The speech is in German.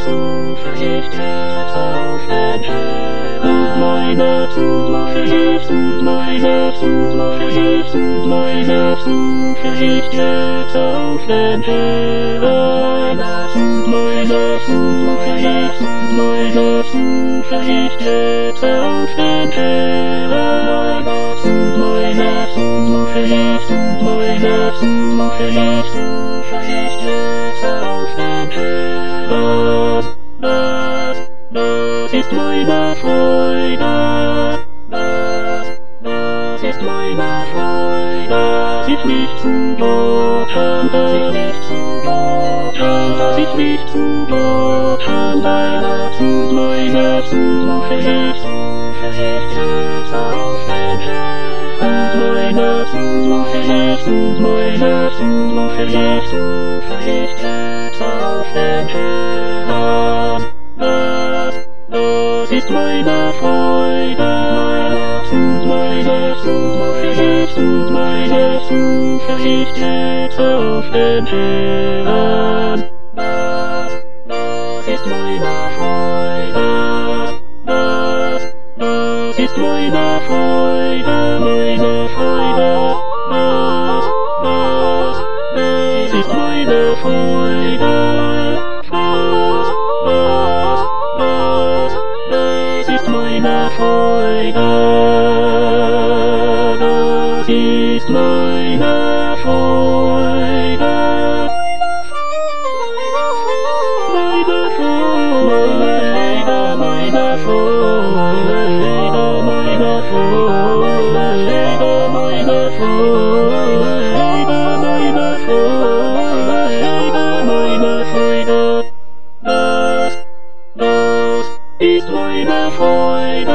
Zuversicht setzt auf den Herrn. Und meine Zuversicht setzt auf den Herrn. Meine Zuversicht setzt auf den Herrn. Meine Zuversicht setzt auf den Herrn. Das ist meine Freude. Das ist meine Freude. Sich nicht zu loben, sich nicht zu loben, meine Zuversicht setzt auf den Herrn. Meine Zuversicht setzt auf den Herrn. Das ist meine Freude. Meine Zuversicht setzt auf den Herrn. Das ist meine Freude. Das ist meine Freude, meine Freude. Das ist meine Freude. Das ist meine Freude. Das ist meine Freude. Meine Freude, meine Freude, meine Freude, meine Freude, meine Freude, meine Freude. Das ist meine Freude.